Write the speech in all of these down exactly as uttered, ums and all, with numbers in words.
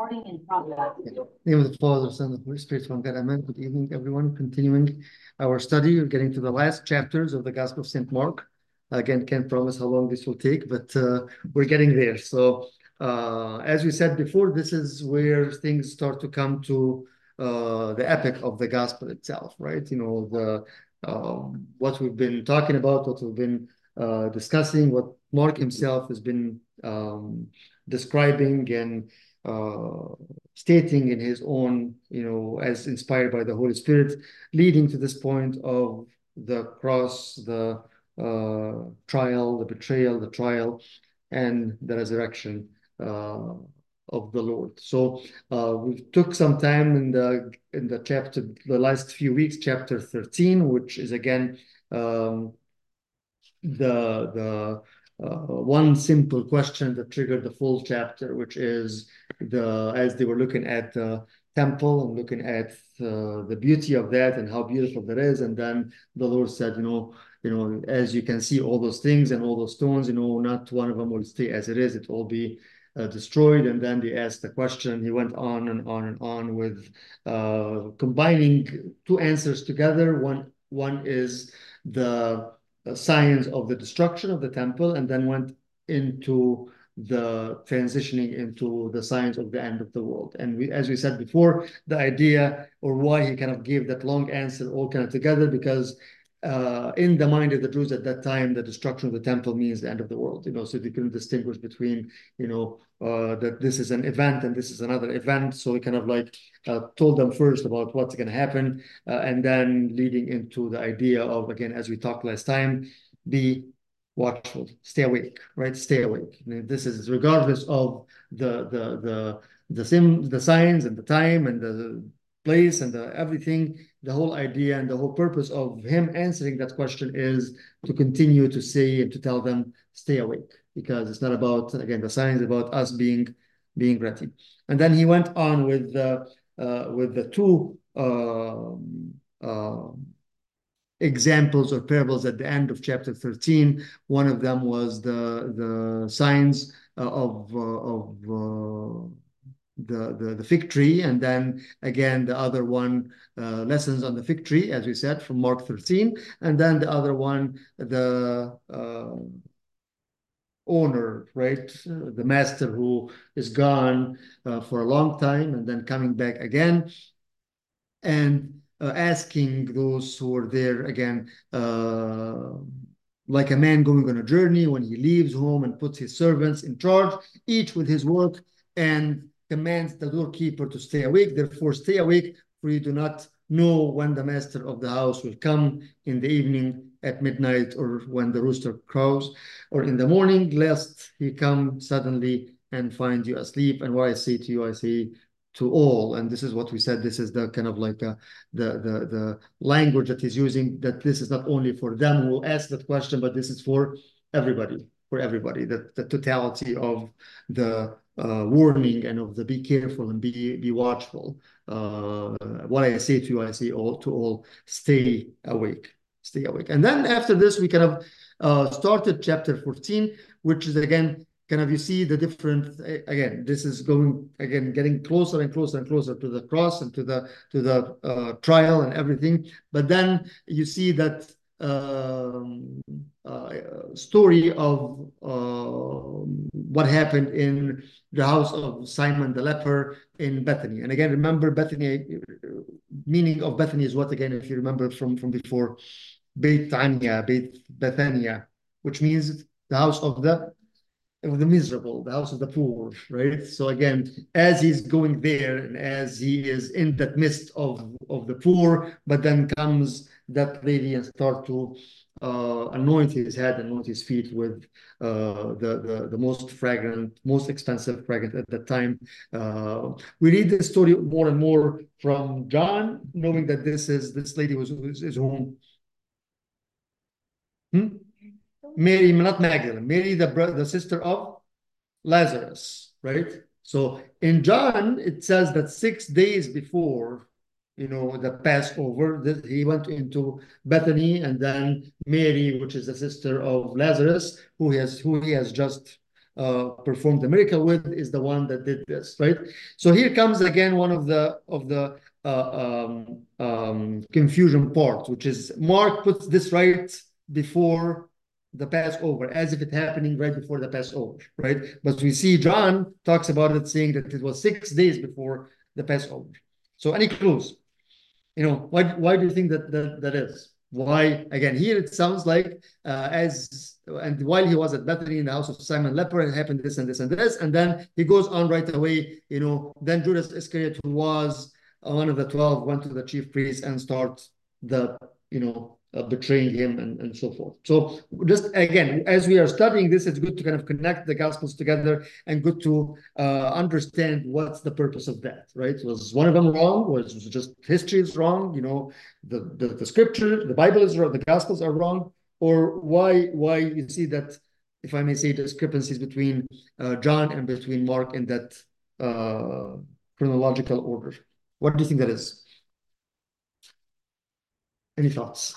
Starting in progress. In the name of the Father, Son, and the Holy Spirit, one God, amen. Good evening, everyone. Continuing our study, we're getting to the last chapters of the Gospel of Saint Mark. Again, can't promise how long this will take, but uh, we're getting there. So, uh, as we said before, this is where things start to come to uh, the epic of the Gospel itself, right? You know, the um, what we've been talking about, what we've been uh, discussing, what Mark himself has been um, describing and uh, stating in his own, you know, as inspired by the Holy Spirit, leading to this point of the cross, the uh, trial, the betrayal, the trial, and the resurrection uh, of the Lord. So uh, we took some time in the in the chapter, the last few weeks, chapter thirteen, which is again um, the the uh, one simple question that triggered the full chapter, which is the as they were looking at the temple and looking at uh, the beauty of that and how beautiful that is, and then the Lord said, you know, you know, as you can see all those things and all those stones, you know, not one of them will stay as it is; it will be uh, destroyed. And then they asked the question. He went on and on and on with uh, combining two answers together. One one is the signs of the destruction of the temple, and then went into the transitioning into the signs of the end of the world. And we, as we said before, the idea or why he kind of gave that long answer all kind of together, because uh, in the mind of the Jews at that time, the destruction of the temple means the end of the world, you know, so they couldn't distinguish between, you know, uh, that this is an event and this is another event. So he kind of like uh, told them first about what's going to happen, uh, and then leading into the idea of, again, as we talked last time, be watchful, stay awake, right? Stay awake. And this is regardless of the the the the sim, the signs and the time and the place and the everything. The whole idea and the whole purpose of him answering that question is to continue to say and to tell them, stay awake, because it's not about, again, the signs, about us being being ready. And then he went on with the uh, with the two uh, uh, examples or parables at the end of chapter thirteen. One of them was the the signs uh, of uh, of uh, the, the the fig tree, and then again the other one, uh, lessons on the fig tree, as we said, from Mark thirteen, and then the other one, the uh, owner, right? Uh, the master who is gone uh, for a long time and then coming back again, and uh, asking those who are there again, uh, like a man going on a journey when he leaves home and puts his servants in charge, each with his work, and commands the doorkeeper to stay awake. Therefore, stay awake, for you do not know when the master of the house will come, in the evening, at midnight, or when the rooster crows, or in the morning, lest he come suddenly and find you asleep. And what I say to you, I say to all. And this is what we said, this is the kind of like a, the, the, the language that he's using, that this is not only for them who ask that question, but this is for everybody, for everybody, that the totality of the uh, warning and of the be careful and be, be watchful. Uh, what I say to you, I say all to all, stay awake, stay awake. And then after this, we kind of uh, started chapter fourteen, which is again, kind of, you see the different, again, this is going, again, getting closer and closer and closer to the cross and to the to the uh, trial and everything. But then you see that um, uh, story of uh, what happened in the house of Simon the leper in Bethany. And again, remember, Bethany, meaning of Bethany is what, again, if you remember from, from before, Beit Tanya, Beit Bethania, which means the house of the of the miserable, the house of the poor, right? So again, as he's going there and as he is in that midst of, of the poor, but then comes that lady and start to uh, anoint his head, anoint his feet with uh, the, the, the most fragrant, most expensive fragrance at that time. Uh, we read the story more and more from John, knowing that this is, this lady was, is, is whom? Hmm? Mary, not Magdalene, Mary, the, the sister of Lazarus, right? So in John, it says that six days before, you know, the Passover, that he went into Bethany, and then Mary, which is the sister of Lazarus, who has who he has just uh, performed the miracle with is the one that did this, right? So here comes again one of the of the uh, um, um, confusion parts, which is Mark puts this right before the Passover, as if it happening right before the Passover, right? But we see John talks about it, saying that it was six days before the Passover. So any clues? You know, why why do you think that that, that is? Why, again, here it sounds like uh, as, and while he was at Bethany in the house of Simon leper, it happened this and this and this, and then he goes on right away, you know, then Judas Iscariot, who was one of the twelve, went to the chief priest and start the, you know, uh, betraying him and, and so forth. So just, again, as we are studying this, it's good to kind of connect the Gospels together and good to uh, understand what's the purpose of that, right? Was one of them wrong? Was it just history is wrong? You know, the, the, the scripture, the Bible is wrong, the Gospels are wrong? Or why, why you see that, if I may say, discrepancies between uh, John and between Mark in that uh, chronological order? What do you think that is? Any thoughts?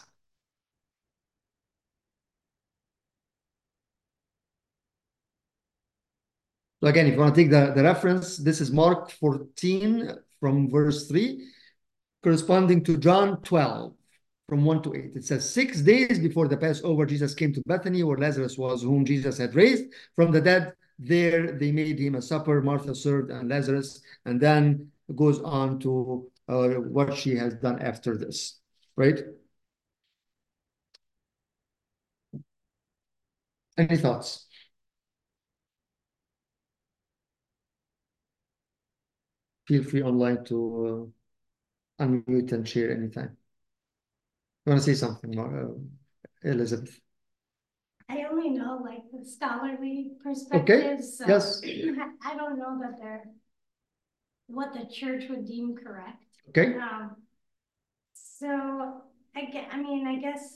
So again, if you want to take the, the reference, this is Mark fourteen from verse three, corresponding to John twelve from one to eight. It says, six days before the Passover, Jesus came to Bethany, where Lazarus was, whom Jesus had raised from the dead. There they made him a supper. Martha served and Lazarus, and then it goes on to uh, what she has done after this, right? Any thoughts? Feel free online to uh, unmute and share anytime. You want to say something, uh, Elizabeth? I only know like the scholarly Okay. perspectives. So Yes. I don't know that they're what the church would deem correct. Okay. Um, so I get, I mean, I guess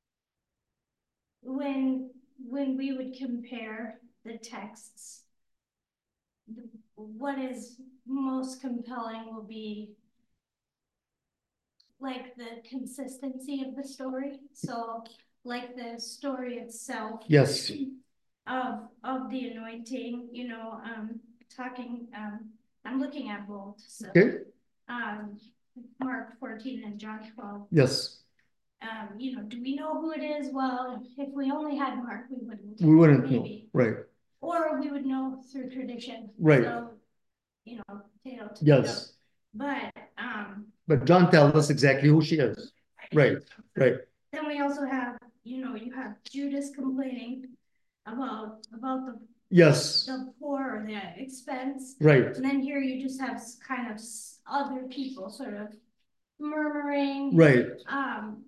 when when we would compare the texts, what is most compelling will be like the consistency of the story. So like the story itself. Yes. Of of the anointing, you know, um, talking, um, I'm looking at both. So Okay. um, Mark fourteen and John twelve. Yes. Um, you know, do we know who it is? Well, if we only had Mark, we wouldn't. We wouldn't maybe. know. Right. Or we would know through tradition. Right. So, you know, potato, tomato. Yes. But um, but John tells us exactly who she is. Right. Right. Then we also have, you know, you have Judas complaining about about the Yes. the poor or the expense. Right. And then here you just have kind of other people sort of murmuring. Right. Um,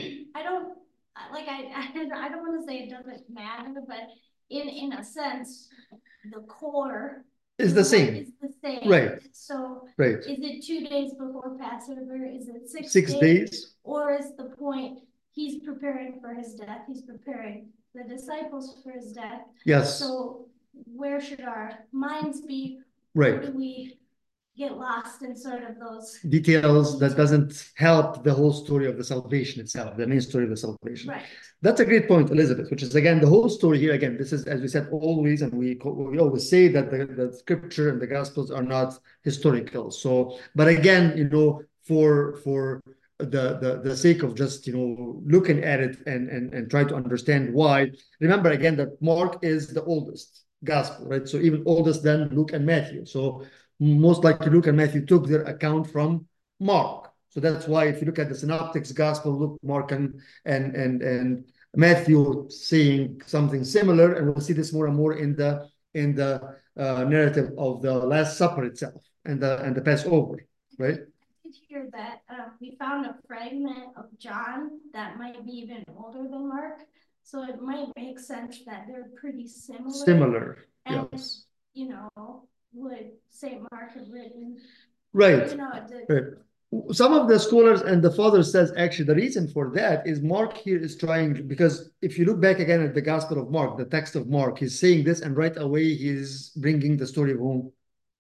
I don't like I I don't want to say it doesn't matter, but in in a sense, the core is the same. Is the same. Right. So right. Is it two days before Passover? Is it six, six days? days? Or is the point he's preparing for his death? He's preparing the disciples for his death. Yes. So where should our minds be? Right. Where do we get lost in sort of those details that doesn't help the whole story of the salvation itself, the main story of the salvation. Right. That's a great point, Elizabeth, which is, again, the whole story here. Again, this is, as we said, always, and we, we always say that the, the scripture and the gospels are not historical. So, but again, you know, for, for the, the, the sake of just, you know, looking at it and, and, and try to understand why, remember again that Mark is the oldest gospel, right? So even oldest than Luke and Matthew. So most likely Luke and Matthew took their account from Mark. So that's why if you look at the synoptics gospel, Luke, Mark, and, and, and, and Matthew saying something similar, and we'll see this more and more in the in the uh, narrative of the Last Supper itself and the and the Passover, right? I did hear that uh, we found a fragment of John that might be even older than Mark, so it might make sense that they're pretty similar. Similar, and, yes. You know, would Saint Mark have written? Right. You know, the, right. Some of the scholars and the father says actually the reason for that is Mark here is trying, because if you look back again at the Gospel of Mark, the text of Mark, he's saying this, and right away he's bringing the story of whom?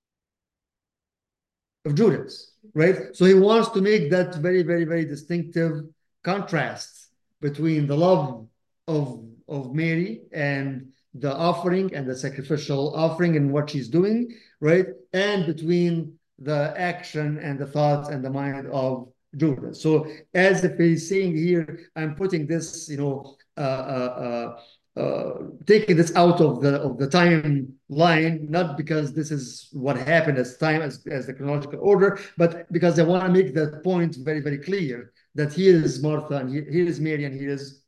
Of Judas, right? So he wants to make that very, very, very distinctive contrast between the love of, of Mary and the offering and the sacrificial offering and what she's doing, right? And between the action and the thoughts and the mind of Judas. So as if he's saying here, I'm putting this, you know, uh, uh, uh, uh, taking this out of the of the timeline, not because this is what happened as time as, as the chronological order, but because I want to make that point very, very clear that here is Martha and here, here is Mary and here is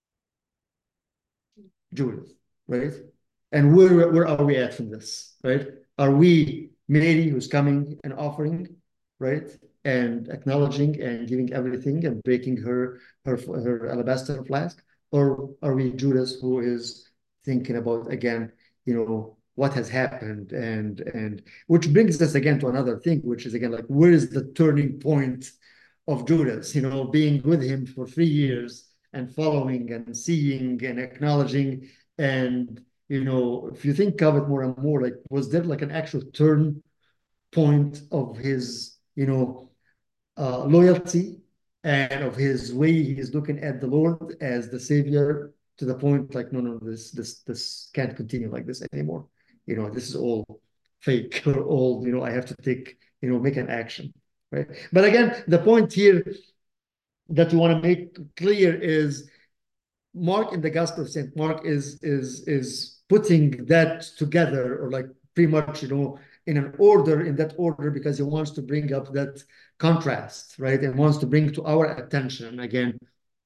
Judith, right? And where, where are we at from this, right? Are we Mary who's coming and offering, right? And acknowledging and giving everything and breaking her, her, her alabaster flask? Or are we Judas who is thinking about, again, you know, what has happened? And, and which brings us again to another thing, which is again, like, where is the turning point of Judas, you know, being with him for three years and following and seeing and acknowledging. And, you know, if you think of it more and more, like, was there like an actual turn point of his, you know, uh, loyalty and of his way he is looking at the Lord as the Savior, to the point like, no, no, this, this, this can't continue like this anymore. You know, this is all fake or all, you know, I have to take, you know, make an action, right? But again, the point here that we want to make clear is Mark in the Gospel of Saint Mark is is is putting that together, or like pretty much, you know, in an order, in that order, because he wants to bring up that contrast, right? And wants to bring to our attention again,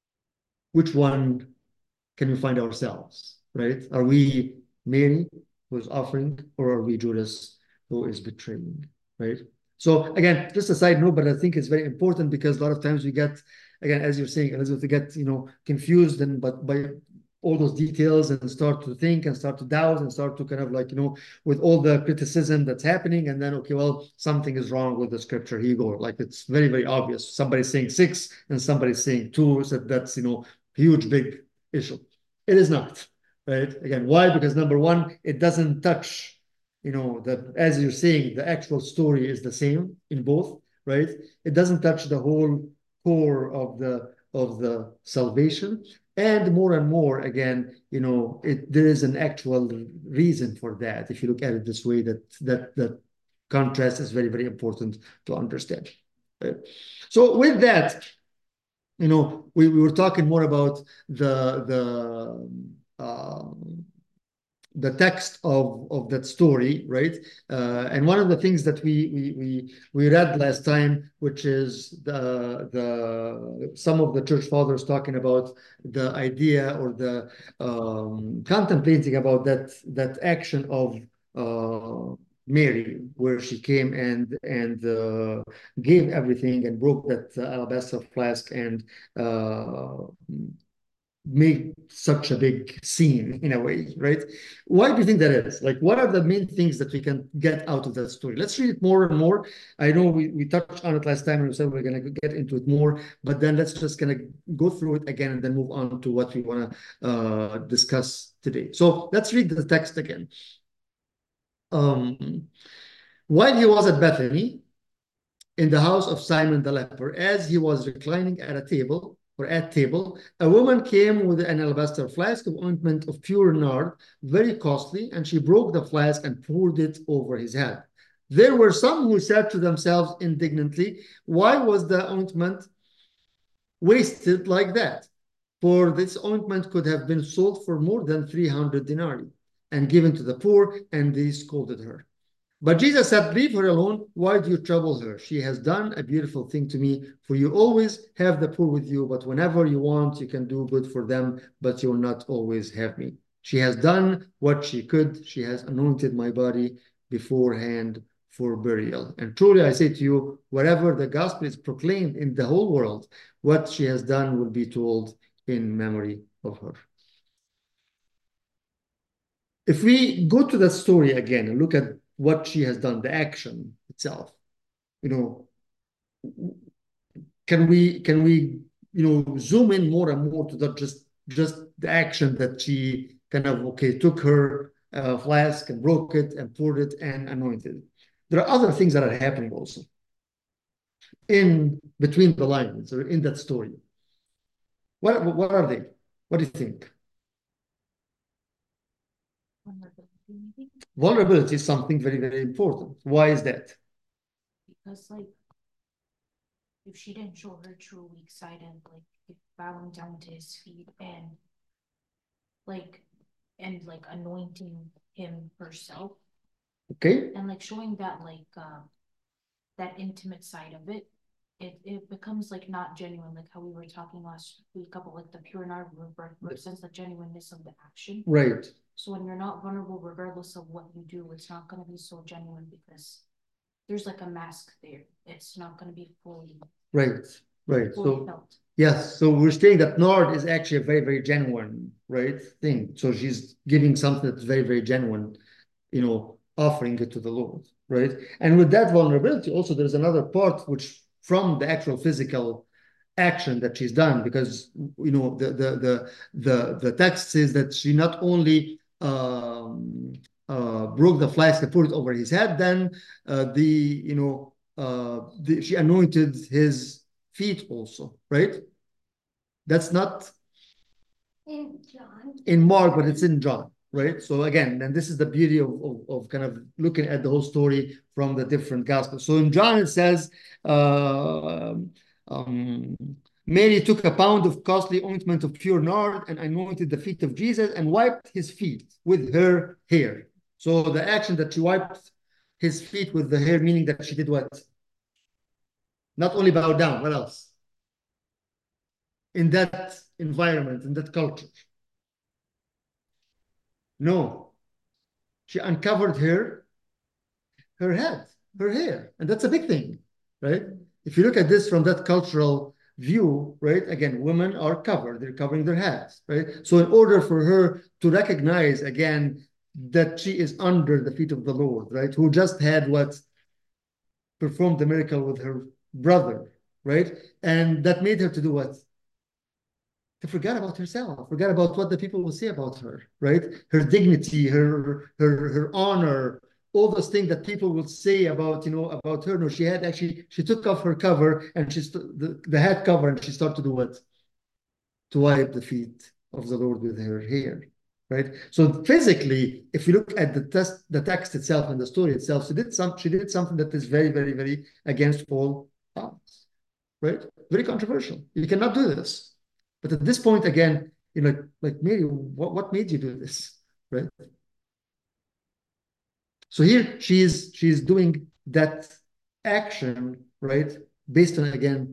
which one can we find ourselves, right? Are we Mary who is offering, or are we Judas who is betraying, right? So again, just a side note, but I think it's very important because a lot of times we get, again, as you're saying, Elizabeth, we get, you know, confused and but by all those details and start to think and start to doubt and start to kind of like, you know, with all the criticism that's happening, and then, okay, well, something is wrong with the scripture. Here you go. Like, it's very, very obvious. Somebody's saying six and somebody's saying two. So that's, you know, huge, big issue. It is not, right? Again, why? Because number one, it doesn't touch, you know, that, as you're saying, the actual story is the same in both, right? It doesn't touch the whole core of the of the salvation. And more and more, again, you know, it, there is an actual reason for that. If you look at it this way, that that that contrast is very, very important to understand. Right? So with that, you know, we, we were talking more about the the uh, the text of of that story, right? Uh, and one of the things that we we we we read last time, which is the the some of the church fathers talking about the idea or the um, contemplating about that that action of uh, Mary, where she came and and uh, gave everything and broke that uh, alabaster flask and uh, make such a big scene in a way, right? Why do you think that is? Like, what are the main things that we can get out of that story? Let's read it more and more. I know we, we touched on it last time and we said we're going to get into it more, but then let's just kind of go through it again and then move on to what we want to uh, discuss today. So let's read the text again. Um, while he was at Bethany, in the house of Simon the leper, as he was reclining at a table, or at table, a woman came with an alabaster flask of ointment of pure nard, very costly, and she broke the flask and poured it over his head. There were some who said to themselves indignantly, why was the ointment wasted like that? For this ointment could have been sold for more than three hundred denarii and given to the poor, and they scolded her. But Jesus said, leave her alone. Why do you trouble her? She has done a beautiful thing to me, for you always have the poor with you, but whenever you want, you can do good for them, but you will not always have me. She has done what she could. She has anointed my body beforehand for burial. And truly I say to you, wherever the gospel is proclaimed in the whole world, what she has done will be told in memory of her. If we go to that story again and look at what she has done, the action itself, you know, can we can we you know zoom in more and more to that just just the action that she kind of okay took her uh, flask and broke it and poured it and anointed it. There are other things that are happening also in between the lines or in that story. What what are they? What do you think? Vulnerability, maybe? Vulnerability is something very, very important. Why is that? Because like if she didn't show her true weak side and like if bowing down to his feet and like and like anointing him herself Okay. and like showing that like um that intimate side of it, it it becomes like not genuine, like how we were talking last week about like the pure nard represents the genuineness of the action. Right. So when you're not vulnerable, regardless of what you do, it's not going to be so genuine because there's like a mask there. It's not going to be fully Right. Right. fully So felt. yes, so we're saying that nard is actually a very, very genuine, right, thing. So she's giving something that's very, very genuine, you know, offering it to the Lord, right? And with that vulnerability, also there's another part which from the actual physical action that she's done, because you know the the the the, the text says that she not only um, uh, broke the flask and put it over his head, then uh, the you know uh, the, she anointed his feet also, right? That's not In John. in Mark, but it's in John, right? So again, and this is the beauty of, of, of kind of looking at the whole story from the different gospels. So in John, it says, uh, um, Mary took a pound of costly ointment of pure nard and anointed the feet of Jesus and wiped his feet with her hair. So the action that she wiped his feet with the hair, meaning that she did what? Not only bow down, what else? In that environment, in that culture. No, she uncovered her, her head, her hair, and that's a big thing, right? If you look at this from that cultural view, right, again, women are covered, they're covering their heads, right? So in order for her to recognize, again, that she is under the feet of the Lord, right, who just had what performed the miracle with her brother, right? And that made her to do what? To forget about herself, forget about what the people will say about her, right? Her dignity, her her her honor, all those things that people will say about, you know, about her. No, she had actually, she took off her cover and she's the, the head cover and she started to do what? To wipe the feet of the Lord with her hair, right? So physically, if you look at the test, the text itself and the story itself, she did some, she did something that is very, very, very against all odds, right? Very controversial. You cannot do this. But at this point, again, you know, like Mary, what, what made you do this, right? So here she is, she is doing that action, right? Based on, again,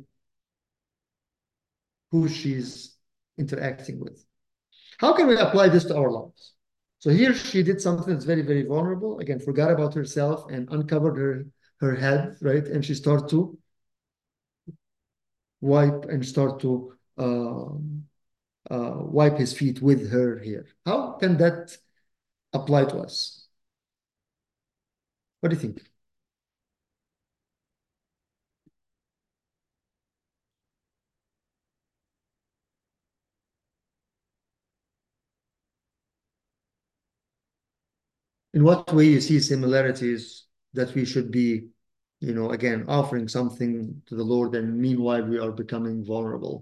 who she's interacting with. How can we apply this to our lives? So here she did something that's very, very vulnerable. Again, forgot about herself and uncovered her, her head, right? And she started to wipe and start to um, uh, wipe his feet with her hair. How can that apply to us? What do you think? In what way you see similarities that we should be, you know, again, offering something to the Lord and meanwhile we are becoming vulnerable?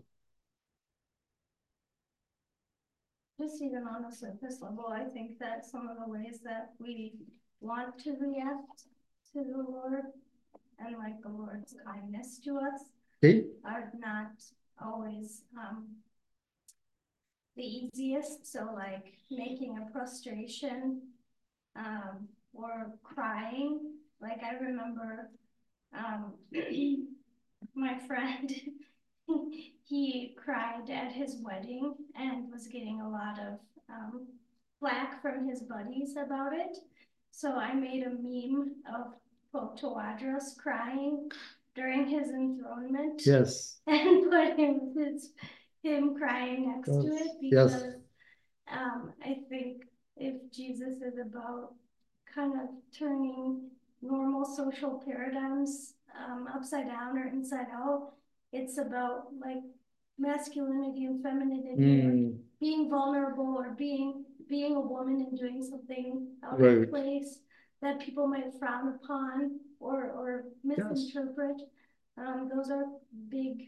Just even on a surface level, I think that some of the ways that we want to react to the Lord and like the Lord's kindness to us Okay. are not always um, the easiest. So like making a prostration um, or crying. Like I remember um, my friend, he cried at his wedding and was getting a lot of um, flack from his buddies about it. So I made a meme of Pope Tawadros crying during his enthronement. Yes. And put him his him crying next Yes. to it because Yes. um, I think if Jesus is about kind of turning normal social paradigms um, upside down or inside out, it's about like masculinity and femininity, Mm. or being vulnerable, or being being a woman and doing something out Right. of place that people might frown upon or or misinterpret. Yes. Um, those are big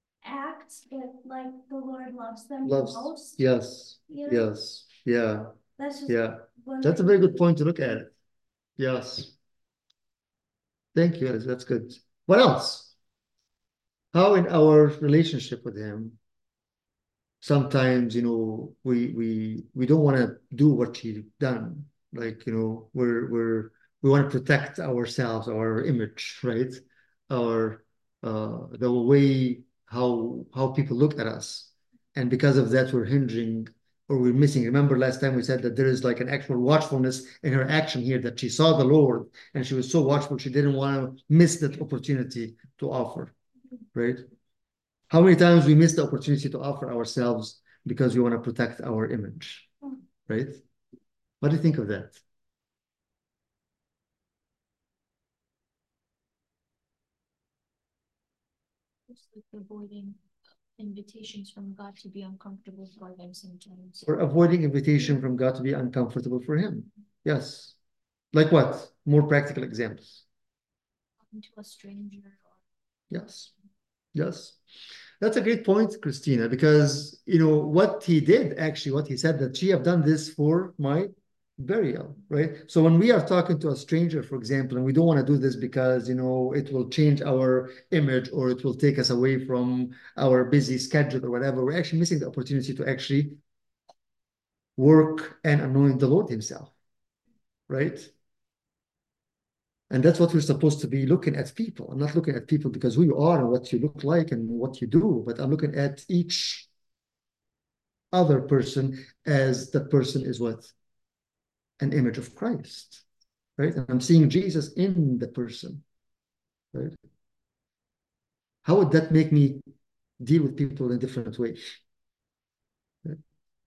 acts, but like the Lord loves them Loves. most. Yes. You know? Yes. Yeah. That's just. Yeah, one that's a thing. very good point to look at it. Yes. Thank you, Alice. That's good. What else? How in our relationship with him, sometimes, you know, we we we don't want to do what he done. Like, you know, we're we're we want to protect ourselves, our image, right? Our uh the way how how people look at us. And because of that, we're hindering or we're missing. Remember last time we said that there is like an actual watchfulness in her action here, that she saw the Lord and she was so watchful, she didn't want to miss that opportunity to offer, right? How many times we miss the opportunity to offer ourselves because we want to protect our image, right? What do you think of that? Just like avoiding invitations from God to be uncomfortable for them sometimes. Or avoiding invitation from God to be uncomfortable for him. Yes. Like what? More practical examples. Talking to a stranger or Yes. Yes. That's a great point, Christina, because, you know, what he did, actually, what he said, that she have done this for my burial, right? So when we are talking to a stranger, for example, and we don't want to do this because, you know, it will change our image or it will take us away from our busy schedule or whatever, we're actually missing the opportunity to actually work and anoint the Lord himself, right? And that's what we're supposed to be looking at people. I'm not looking at people because who you are and what you look like and what you do, but I'm looking at each other person as the person is what? An image of Christ, right? And I'm seeing Jesus in the person, right? How would that make me deal with people in a different way? Right?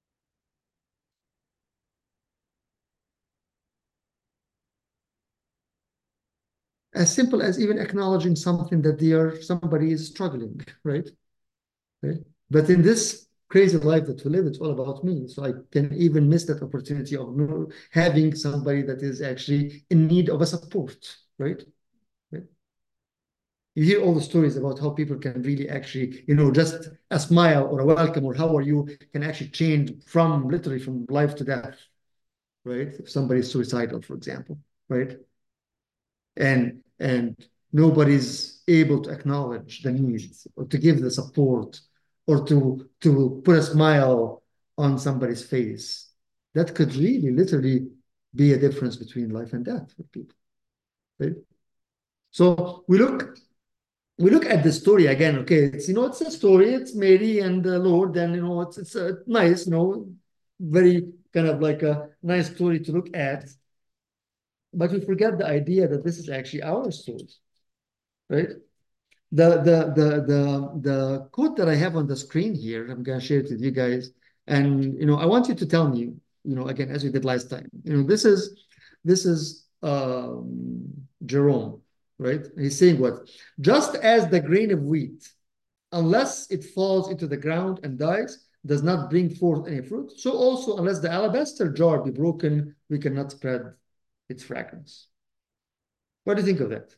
As simple as even acknowledging something that they are, somebody is struggling, right? Right? But in this crazy life that we live, it's all about me. So I can even miss that opportunity of having somebody that is actually in need of a support, right? Right? You hear all the stories about how people can really actually, you know, just a smile or a welcome or how are you can actually change from literally from life to death, right? If somebody's suicidal, for example, right? And and nobody's able to acknowledge the needs or to give the support or to to put a smile on somebody's face. That could really literally be a difference between life and death for people, right? So we look we look at the story again. Okay, it's you know it's a story. It's Mary and the Lord, and you know it's it's a nice, you know, very kind of like a nice story to look at. But we forget the idea that this is actually our story, right? The the the the the quote that I have on the screen here, I'm gonna share it with you guys, and you know I want you to tell me, you know, again as we did last time. You know, this is this is um, Jerome, right? He's saying what? Just as the grain of wheat, unless it falls into the ground and dies, does not bring forth any fruit. So also, unless the alabaster jar be broken, we cannot spread its fragrance. What do you think of that?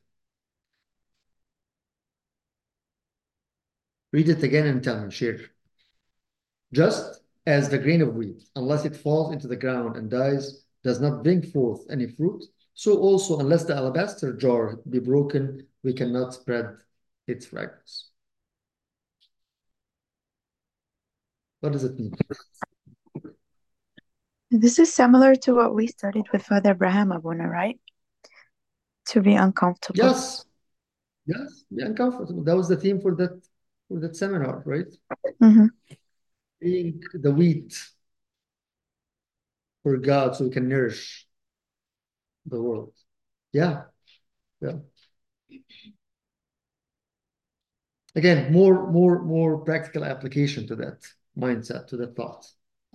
Read it again and tell me, share. Just as the grain of wheat, unless it falls into the ground and dies, does not bring forth any fruit, so also, unless the alabaster jar be broken, we cannot spread its fragrance. What does it mean? This is similar to what we studied with Father Abraham Abuna, right? To be uncomfortable. Yes. Yes, be uncomfortable. That was the theme for that for that seminar, right? Mm-hmm. Being the wheat for God so we can nourish the world. Yeah. Yeah. Again, more, more, more practical application to that mindset, to that thought.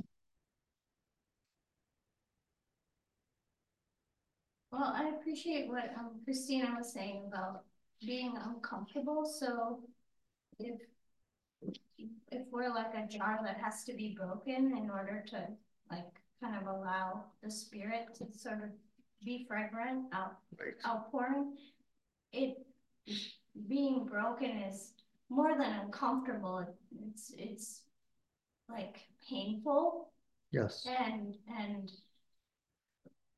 Well, I appreciate what um, Christina was saying about being uncomfortable. So if if we're like a jar that has to be broken in order to like kind of allow the spirit to sort of be fragrant out Right. outpouring, it being broken is more than uncomfortable. It's it's like painful. Yes. And and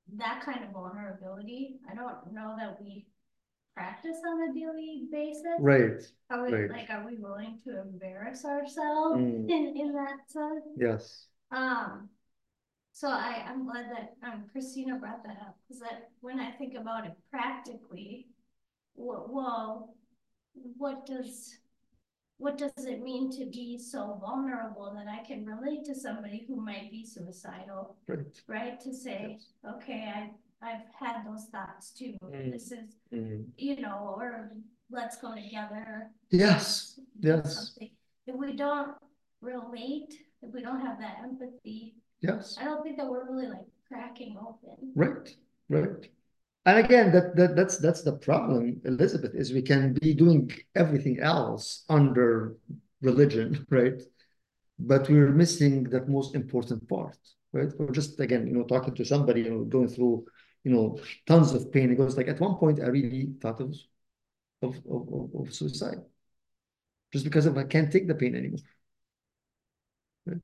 that kind of vulnerability. I don't know that we practice on a daily basis. Right, Are we, right. like, are we willing to embarrass ourselves Mm. in, in that sense? Yes. Um, so I, I'm glad that, um, Christina brought that up, because that, when I think about it practically, well, well, what does, what does it mean to be so vulnerable that I can relate to somebody who might be suicidal, Right. right? To say, okay, I, I've had those thoughts too. Mm. This is, Mm. you know, or let's go together. Yes, do yes, something. If we don't relate, if we don't have that empathy, yes. I don't think that we're really like cracking open. Right, right. And again, that, that that's that's the problem, Elizabeth, is we can be doing everything else under religion, right? But we're missing that most important part, right? We're just, again, you know, talking to somebody, you know, going through, you know, tons of pain. It goes like, at one point, I really thought of of of, of, of suicide, just because of I can't take the pain anymore. Right?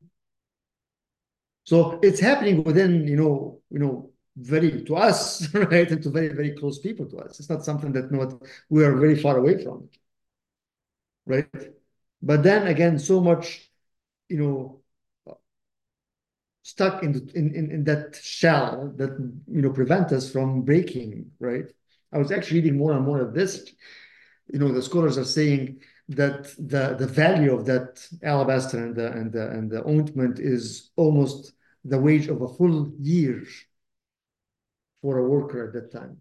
So it's happening within, you know, you know, very to us, right, and to very, very close people to us. It's not something that, you know, we are very far away from, right? But then again, so much, you know, stuck in, the, in, in in that shell that, you know, prevent us from breaking, right? I was actually reading more and more of this. You know, the scholars are saying that the the value of that alabaster and the and the and the ointment is almost the wage of a full year for a worker at that time.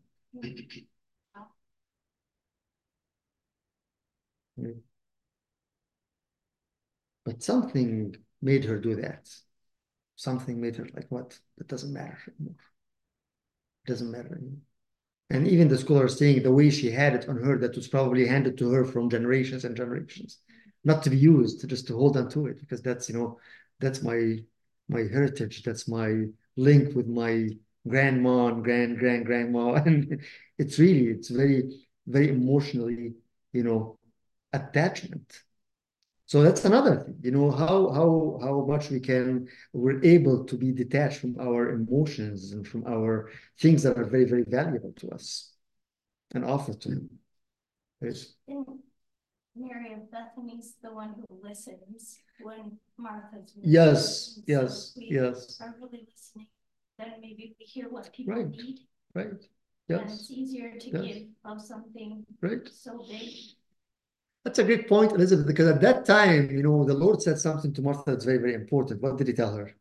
But something made her do that. Something made her like, what? It doesn't matter anymore. It doesn't matter anymore. And even the scholar is saying the way she had it on her, that was probably handed to her from generations and generations, not to be used, just to hold on to it, because that's, you know, that's my my heritage. That's my link with my grandma and grand grand grandma, and it's really, it's very, very emotionally, you know, attachment. So that's another thing, you know, how how how much we can we're able to be detached from our emotions and from our things that are very, very valuable to us and offer to him. Yes. And Mary of Bethany's the one who listens when Martha's Yes, listening. yes, So if we yes. are really listening, then maybe we hear what people Right. need. Right. And Yes. it's easier to Yes. give of something Right. so big. That's a great point, Elizabeth, because at that time, you know, the Lord said something to Martha that's very, very important. What did he tell her?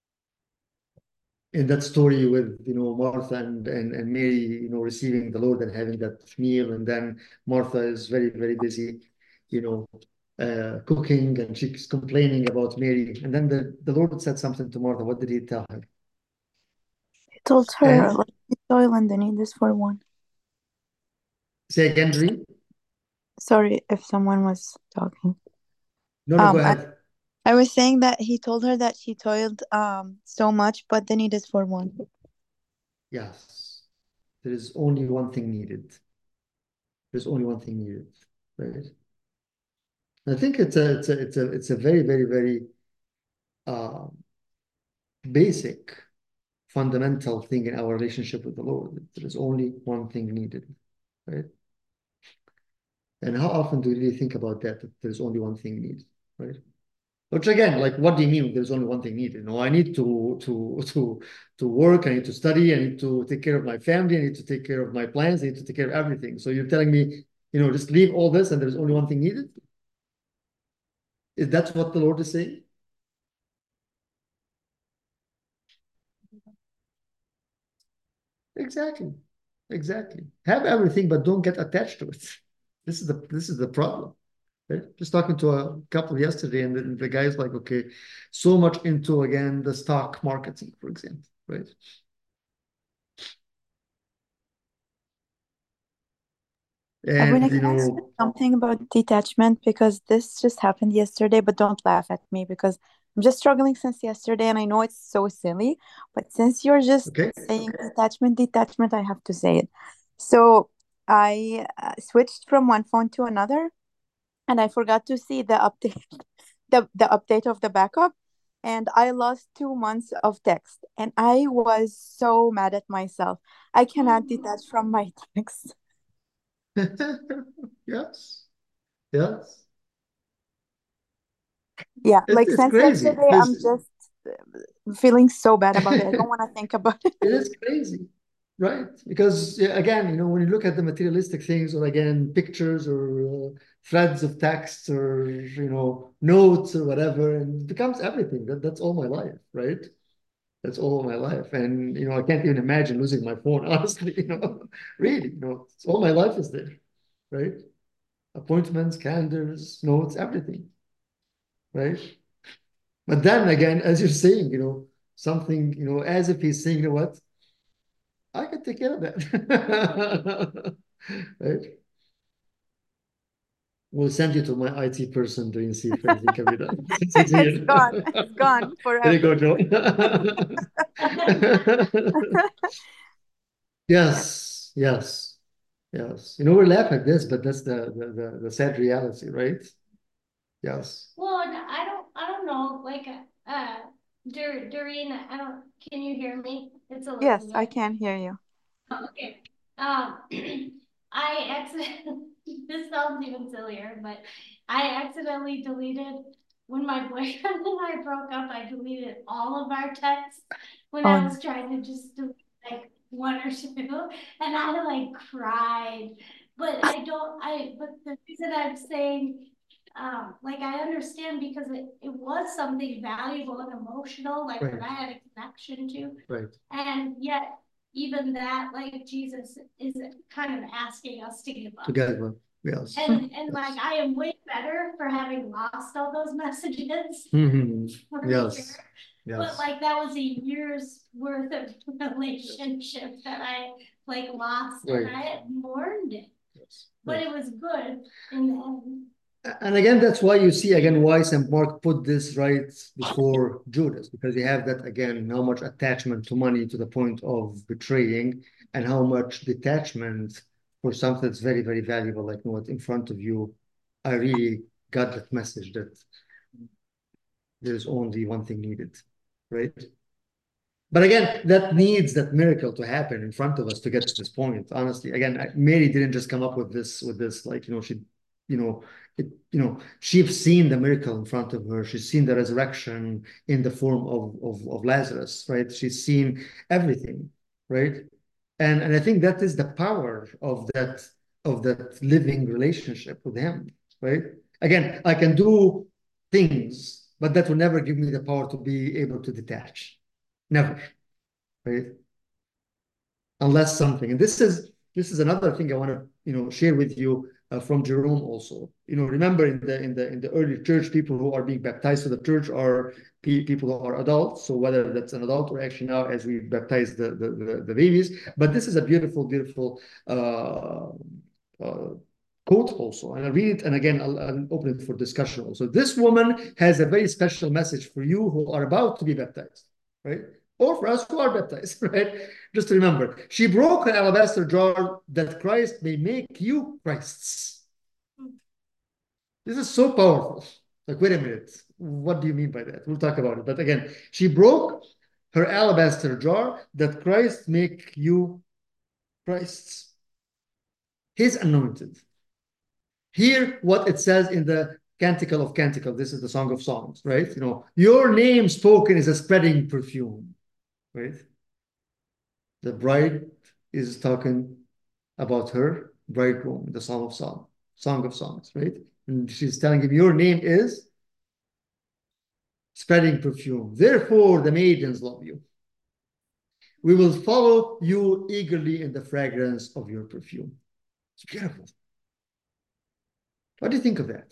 In that story with, you know, Martha and, and, and Mary, you know, receiving the Lord and having that meal, and then Martha is very, very busy, you know, uh, cooking, and she's complaining about Mary. And then the, the Lord said something to Martha. What did he tell her? He told her, And like, soil and the need is for one. say again, Dream. Sorry if someone was talking. No, no, go Um, I, ahead. I was saying that he told her that she toiled um so much, but the need is for one. Yes, there is only one thing needed. There's only one thing needed, right? I think it's a it's a it's a it's a very, very, very uh, basic, fundamental thing in our relationship with the Lord. There is only one thing needed, right? And how often do we really think about that? That there's only one thing needed, right? Which again, like, what do you mean there's only one thing needed? No, I need to to to to work. I need to study. I need to take care of my family. I need to take care of my plans. I need to take care of everything. So you're telling me, you know, just leave all this and there's only one thing needed? Is that what the Lord is saying? Exactly. Exactly. Have everything, but don't get attached to it. This is the this is the problem. Right? Just talking to a couple yesterday, and the, the guy's like, okay, so much into again the stock marketing, for example, right? Abuna, And you can I say know, something about detachment? Because this just happened yesterday, but don't laugh at me because I'm just struggling since yesterday and I know it's so silly, but since you're just okay, saying detachment, detachment, I have to say it. So I uh, switched from one phone to another and I forgot to see the update, the, the update of the backup. and I lost two months of text, and I was so mad at myself. I cannot detach from my text. Yes, yes. Yeah, It's like it's since crazy. yesterday, I'm It's, just uh, feeling so bad about it. I don't want to think about it. it is crazy, right? Because yeah, again, you know, when you look at the materialistic things, or again, pictures or uh, threads of text, or you know, notes or whatever, and it becomes everything. That that's all my life, right? That's all my life, and you know, I can't even imagine losing my phone. Honestly, you know, really, you know, it's, all my life is there, right? Appointments, calendars, notes, everything, right? But then again, as you're saying, you know, something, you know, as if he's saying, you know what, I can take care of that. Right? We'll send you to my I T person to see if anything can be done. Since he's It's here. gone. It's gone There you go, forever. Joe. Yes, yes, yes. You know, we laugh at this, but that's the the, the, the sad reality, right? Yes. Well, and I don't, I don't know, like, uh, Dur Doreen, I don't, can you hear me? It's a little Yes, I bit. can hear you. Oh, okay. Um, I accidentally, this sounds even sillier, but I accidentally deleted, when my boyfriend and I broke up, I deleted all of our texts when Oh, I no. was trying to just delete like one or two, and I like cried. But I don't, I, but the reason I'm saying, um, like I understand because it, it was something valuable and emotional, like Right. that I had a connection to. Right. And yet even that, like Jesus is kind of asking us to give up. To give up, yes. And and yes. like I am way better for having lost all those messages. Mm-hmm. For Yes. sure. Yes. But like that was a year's worth of relationship that I like lost, right. And I had mourned it. Yes. But right. It was good in the end. And again, that's why you see again why Saint Mark put this right before Judas, because you have that again, how much attachment to money to the point of betraying, and how much detachment for something that's very, very valuable, like what in front of you. I really got that message that there's only one thing needed, right? But again, that needs that miracle to happen in front of us to get to this point. Honestly, again, Mary didn't just come up with this, with this, like, you know, she, you know, it, you know, she's seen the miracle in front of her. She's seen the resurrection in the form of, of, of Lazarus, right? She's seen everything, right? And, and I think that is the power of that, of that living relationship with him, right? Again, I can do things, but that will never give me the power to be able to detach. Never, right? Unless something, and this is this is another thing I want to you know share with you uh, from Jerome also. You know, remember in the in the in the early church, people who are being baptized to the church are pe people who are adults. So whether that's an adult or actually now as we baptize the the, the, the babies, but this is a beautiful, beautiful uh, uh, quote also, and I'll read it, and again I'll, I'll open it for discussion also. This woman has a very special message for you who are about to be baptized, right? Or for us who are baptized, right? Just to remember, she broke her alabaster jar that Christ may make you Christs. This is so powerful. Like, wait a minute, what do you mean by that? We'll talk about it. But again, she broke her alabaster jar that Christ make you Christs, his anointed. Hear what it says in the Canticle of Canticles. This is the Song of Songs, right? You know, your name spoken is a spreading perfume, right? The bride is talking about her bridegroom, the Song of Song, Song of Songs, right? And she's telling him, your name is spreading perfume. Therefore, the maidens love you. We will follow you eagerly in the fragrance of your perfume. It's beautiful. What do you think of that?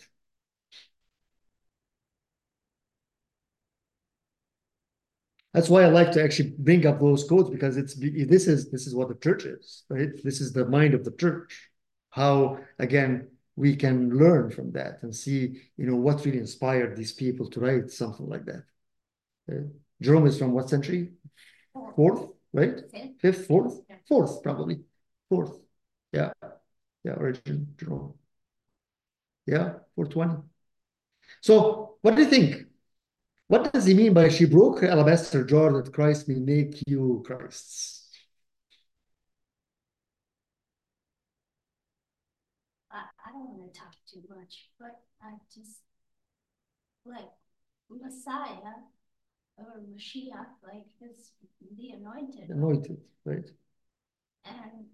That's why I like to actually bring up those quotes, because it's this is this is what the church is, right? This is the mind of the church. How again we can learn from that and see, you know, what really inspired these people to write something like that. Uh, Jerome is from what century? Fourth, right? Fifth, Fifth fourth, yeah. Fourth, probably. Fourth. Yeah. Yeah, origin Jerome. Yeah, four twenty. So what do you think? What does he mean by she broke her alabaster jar that Christ may make you Christs? I, I don't want to talk too much, but I just like Messiah or Mashiach, like is the anointed. Anointed, right? And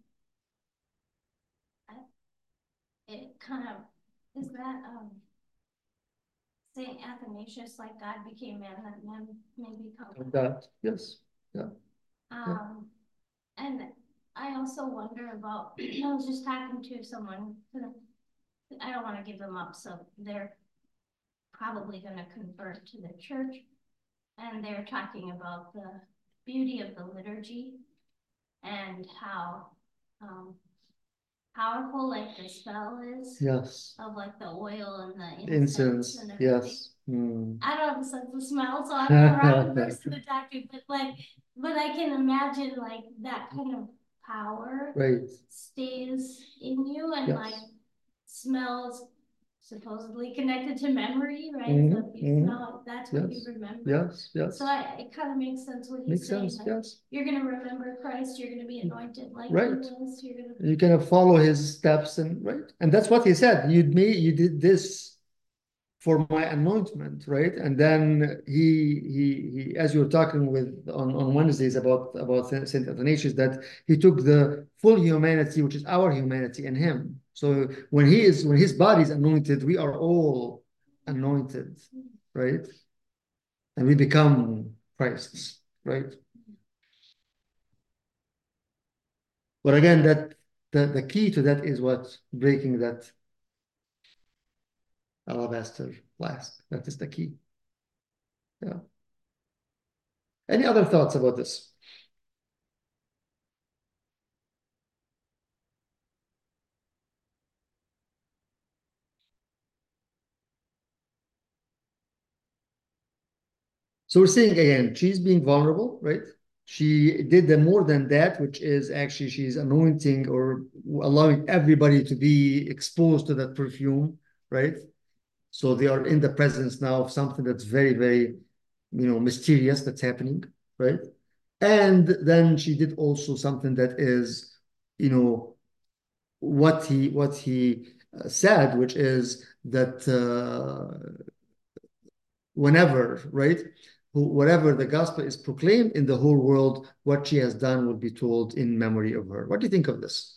I, it kind of is that um Saint Athanasius, like God became man, that man may become And that, yes, yeah. Um, and I also wonder about, I was just talking to someone, I don't want to give them up, so they're probably going to convert to the church. And they're talking about the beauty of the liturgy and how um, powerful like the smell is. Yes. Of like the oil and the The incense, incense and everything. yes. Mm. I don't have a sense of smell, so I'm the wrong person to talk to, but like, but I can imagine like that kind of power Right. stays in you and Yes. like smells supposedly connected to memory, right? Mhm, So if you mhm. smell, that's what you Yes. remember. Yes, yes. So I, it kind of makes sense what he's Makes saying. sense, Like, yes. you're gonna remember Christ, you're gonna be anointed like Right. he was, you're gonna You kind of follow his steps and right. And that's what he said. You made you did this for my anointment, right? And then he he he as you were talking with on, on Wednesdays about about Saint Athanasius, that he took the full humanity, which is our humanity, in him. So when he is when his body is anointed, we are all anointed, right? And we become Christ's, right? But again, that the, the key to that is what? Breaking that alabaster flask. That is the key. Yeah. Any other thoughts about this? So we're seeing again, she's being vulnerable, right? She did the more than that, which is actually she's anointing or allowing everybody to be exposed to that perfume, right? So they are in the presence now of something that's very, very, you know, mysterious that's happening, right? And then she did also something that is, you know, what he what he uh, said, which is that uh, whenever, right, whatever the gospel is proclaimed in the whole world, what she has done will be told in memory of her. What do you think of this?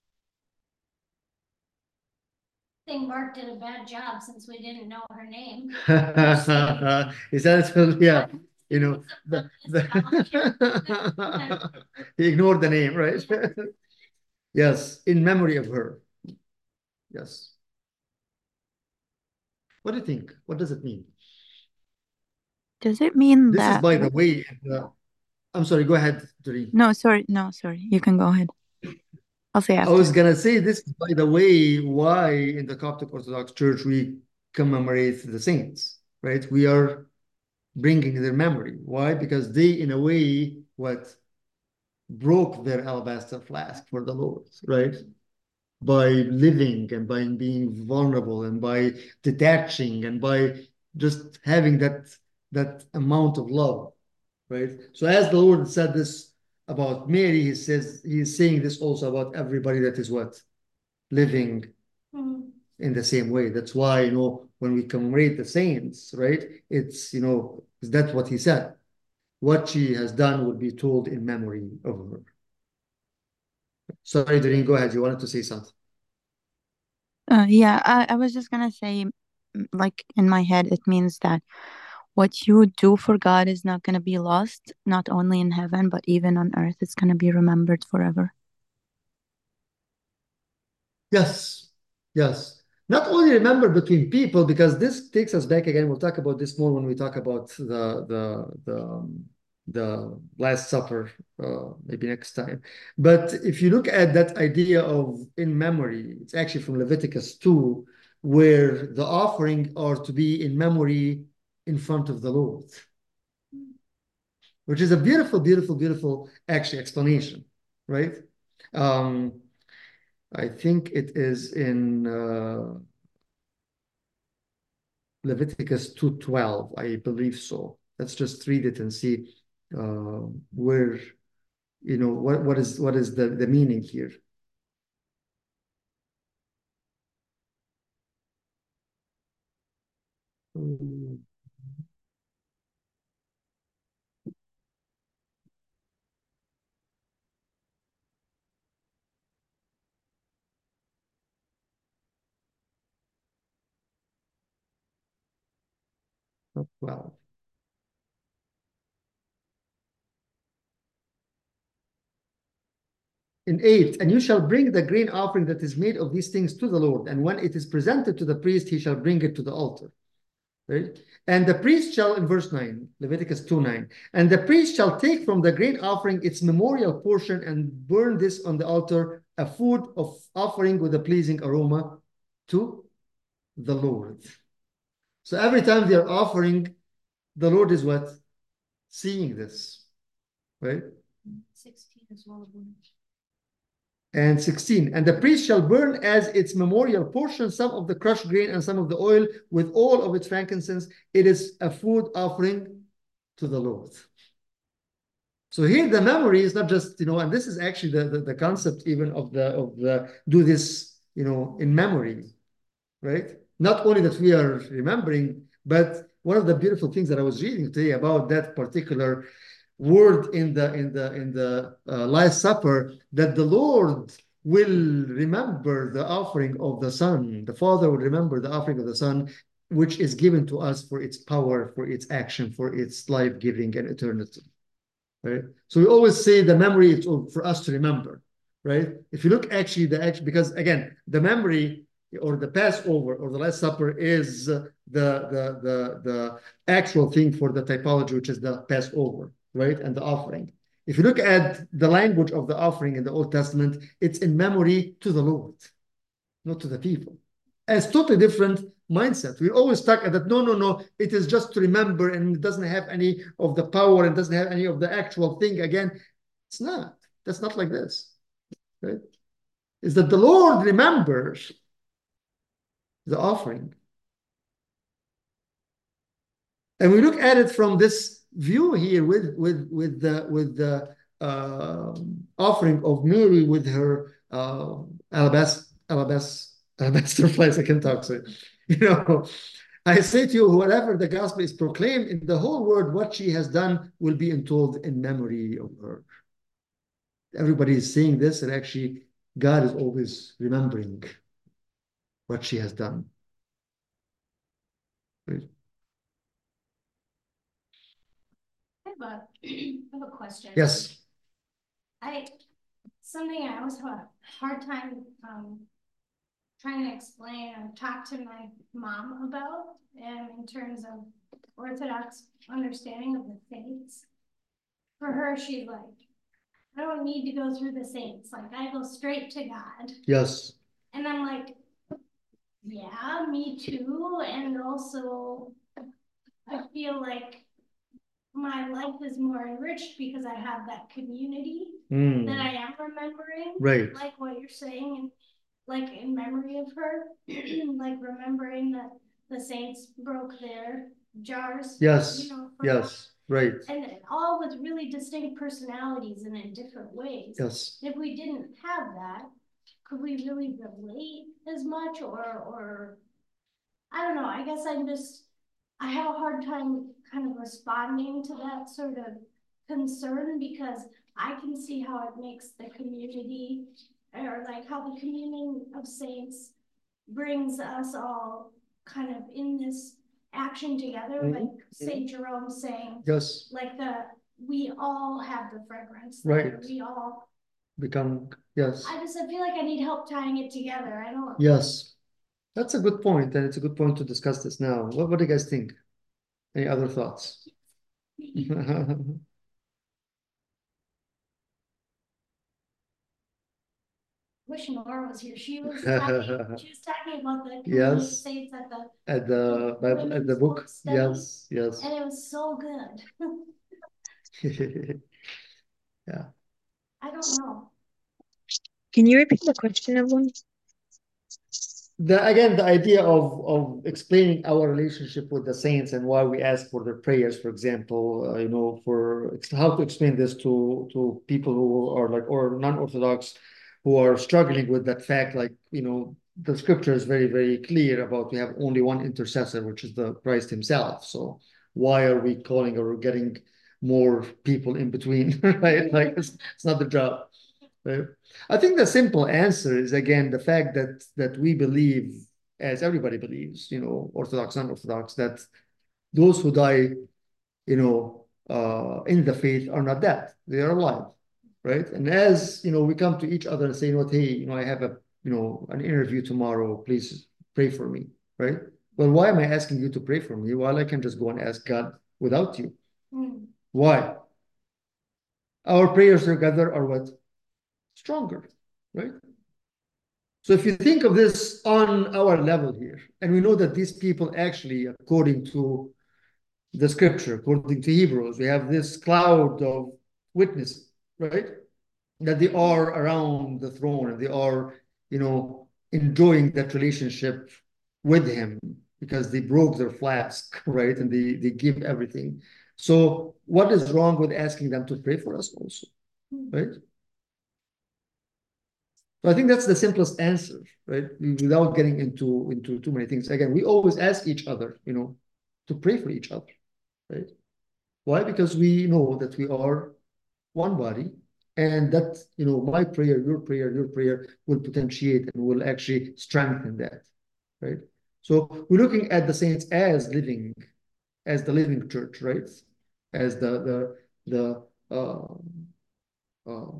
I think Mark did a bad job since we didn't know her name. Is that, yeah, you know, the, the he ignored the name, right? Yes, in memory of her. Yes. What do you think? What does it mean? Does it mean This is, that? by the way, uh, I'm sorry, go ahead, Doreen. No, sorry, no, sorry. You can go ahead. I'll say I after. was gonna say this, by the way, why in the Coptic Orthodox Church we commemorate the saints, right? We are bringing their memory. Why? Because they, in a way, what broke their alabaster flask for the Lord, right? By living and by being vulnerable and by detaching and by just having that that amount of love, right? So as the Lord said this about Mary, he says he's saying this also about everybody that is what? Living Hmm. in the same way. That's why, you know, when we commemorate the saints, right? It's, you know, that's what he said. What she has done will be told in memory of her. Sorry, Doreen, go ahead. You wanted to say something. Uh, yeah, I, I was just gonna say, mm, like in my head, it means that what you do for God is not gonna be lost, not only in heaven, but even on earth. It's gonna be remembered forever. Yes, yes. Not only remember between people, because this takes us back again. We'll talk about this more when we talk about the the the um, the Last Supper, uh, maybe next time. But if you look at that idea of in memory, it's actually from Leviticus two, where the offering are to be in memory in front of the Lord, which is a beautiful, beautiful, beautiful actually explanation, right? Um, I think it is in uh, Leviticus two twelve, I believe so. Let's just read it and see uh, where, you know, what, what is what is the, the meaning here. Mm. twelve. In eight, and you shall bring the grain offering that is made of these things to the Lord, and when it is presented to the priest, he shall bring it to the altar. Right? And the priest shall, in verse nine, Leviticus two nine, and the priest shall take from the grain offering its memorial portion and burn this on the altar, a food of offering with a pleasing aroma to the Lord. So every time they are offering, the Lord is what? Seeing this, right? Sixteen as well. And sixteen, and the priest shall burn as its memorial portion some of the crushed grain and some of the oil with all of its frankincense. It is a food offering to the Lord. So here the memory is not just, you know, and this is actually the, the, the concept even of the, of the, do this, you know, in memory, right? Not only that we are remembering, but one of the beautiful things that I was reading today about that particular word in the in the in the uh, Last Supper, that the Lord will remember the offering of the Son. The Father will remember the offering of the Son, which is given to us for its power, for its action, for its life-giving and eternity. Right? So we always say the memory is for us to remember, right? If you look actually the action, because again, the memory or the Passover or the Last Supper is the the the the actual thing for the typology, which is the Passover, right? And the offering. If you look at the language of the offering in the Old Testament, it's in memory to the Lord, not to the people. And it's totally different mindset. We're always stuck at that. No, no, no. It is just to remember, and it doesn't have any of the power and doesn't have any of the actual thing. Again, it's not. That's not like this. Right? Is that the Lord remembers the offering. And we look at it from this view here with with with the with the uh, offering of Mary with her uh, alabaster alabaster alabaster flask. I can talk, so you know. I say to you, whatever the gospel is proclaimed in the whole world, what she has done will be told in memory of her. Everybody is saying this, and actually, God is always remembering what she has done. Right? I have a, I have a question. Yes. I, something I always have a hard time um, trying to explain or talk to my mom about, um, in terms of Orthodox understanding of the faiths. For her, she's like, I don't need to go through the saints. Like, I go straight to God. Yes. And I'm like, yeah, me too. And also, I feel like my life is more enriched because I have that community Mm. that I am remembering. Right. Like what you're saying, and like in memory of her, like remembering that the saints broke their jars. Yes. You know, for Yes. Right. and all with really distinct personalities and in different ways. Yes. If we didn't have that, could we really relate as much, or or I don't know, I guess I'm just, I have a hard time kind of responding to that sort of concern, because I can see how it makes the community, or like how the communion of saints brings us all kind of in this action together, Mhm. like Saint Jerome saying, Yes. like the, we all have the fragrance. Right. Like we all, Become, yes. I just, I feel like I need help tying it together. I don't. Yes. That's a good point, and it's a good point to discuss this now. What, what do you guys think? Any other thoughts? Wish Nora was here. She was talking, she was talking about the community of Yes. saints at the At the Bible, at the women's book. book study. Yes, yes. And it was so good. Yeah. I don't know. Can you repeat the question, everyone? the again the idea of of explaining our relationship with the saints and why we ask for their prayers, for example, uh, you know, for how to explain this to to people who are like or non-Orthodox who are struggling with that fact, like you know, the scripture is very very clear about we have only one intercessor, which is the Christ Himself. So why are we calling or getting more people in between, right? Like it's, it's not the job. Right? I think the simple answer is again the fact that that we believe, as everybody believes, you know, Orthodox and Orthodox, that those who die, you know, uh, in the faith are not dead; they are alive, right? And as you know, we come to each other and say, you know, what, hey, you know, I have a, you know, an interview tomorrow. Please pray for me, right? Well, why am I asking you to pray for me while I can just go and ask God without you? Mm. Why? Our prayers together are what? Stronger, right? So if you think of this on our level here, and we know that these people actually, according to the scripture, according to Hebrews, we have this cloud of witnesses, right? That they are around the throne and they are, you know, enjoying that relationship with him because they broke their flask, right? And they, they give everything. So what is wrong with asking them to pray for us also, right? So I think that's the simplest answer, right? Without getting into into too many things. Again, we always ask each other, you know, to pray for each other, right? Why? Because we know that we are one body, and that, you know, my prayer, your prayer, your prayer will potentiate and will actually strengthen that, right? So we're looking at the saints as living, as the living church, right? As the the the uh, uh,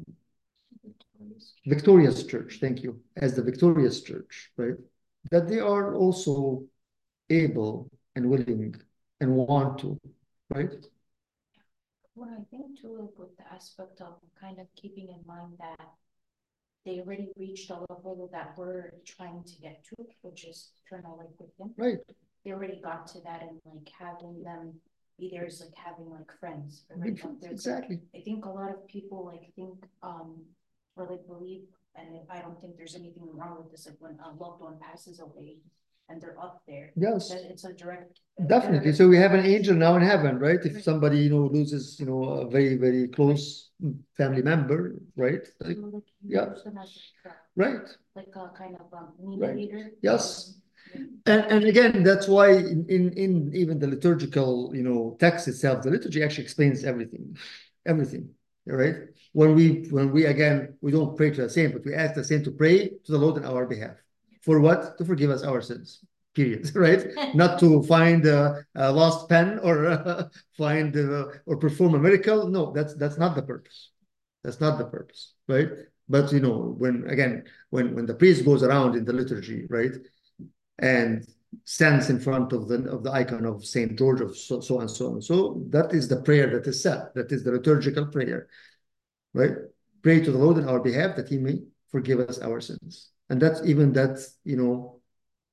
victorious church, thank you, as the victorious church, right? That they are also able and willing and want to, right? Well, I think too, like with the aspect of kind of keeping in mind that they already reached a level that we're trying to get to, which is eternal life with Him. Right. They already got to that, and like having them be there is like having like friends. Right? Like, exactly. Like, I think a lot of people like think um or like believe, and I don't think there's anything wrong with this. Like when a loved one passes away and they're up there, yes, that it's a direct. Definitely. So we have an angel now in heaven, right? If somebody, you know, loses, you know, a very, very close family member, right? Like, like, yeah. Right. Like a kind of um, mediator. Right. Yes. And, and again, that's why in, in, in even the liturgical, you know, text itself, the liturgy actually explains everything, everything, right? When we, when we, again, we don't pray to the saint, but we ask the saint to pray to the Lord on our behalf. For what? To forgive us our sins, period, right? Not to find a, a lost pen or uh, find uh, or perform a miracle. No, that's, that's not the purpose. That's not the purpose, right? But, you know, when, again, when, when the priest goes around in the liturgy, right? And stands in front of the of the icon of Saint George of so, so and so and so. That is the prayer that is said. That is the liturgical prayer, right? Pray to the Lord on our behalf that He may forgive us our sins. And that's even that, you know,